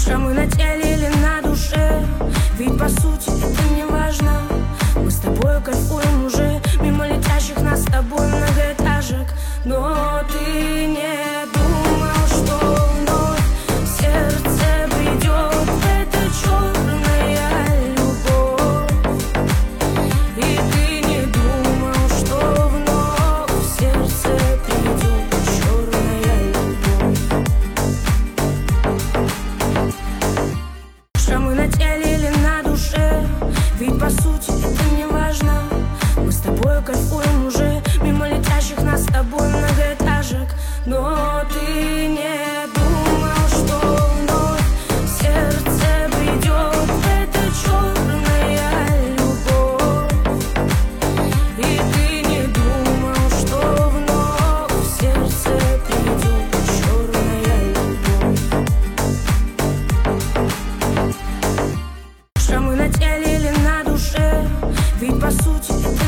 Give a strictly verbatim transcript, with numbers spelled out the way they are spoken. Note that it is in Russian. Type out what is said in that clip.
Шрамы на теле или на душе, ведь по сути это не важно. Мы с тобой кайфуем уже мимо летящих нас с тобой многоэтажек. Но ты не думал, что вновь в сердце придет эта черная любовь. И ты не думал, что вновь в сердце придет черная любовь. Шрамы на теле или на душе, ведь по сути это не важно. Мы с тобой кайфуем уже мимо летящих нас с тобой многоэтажек. Но ты не думал, что вновь в сердце придет эта черная любовь. И ты не думал, что вновь в сердце придет черная любовь. Шрамы на теле или на душе, ведь по сути это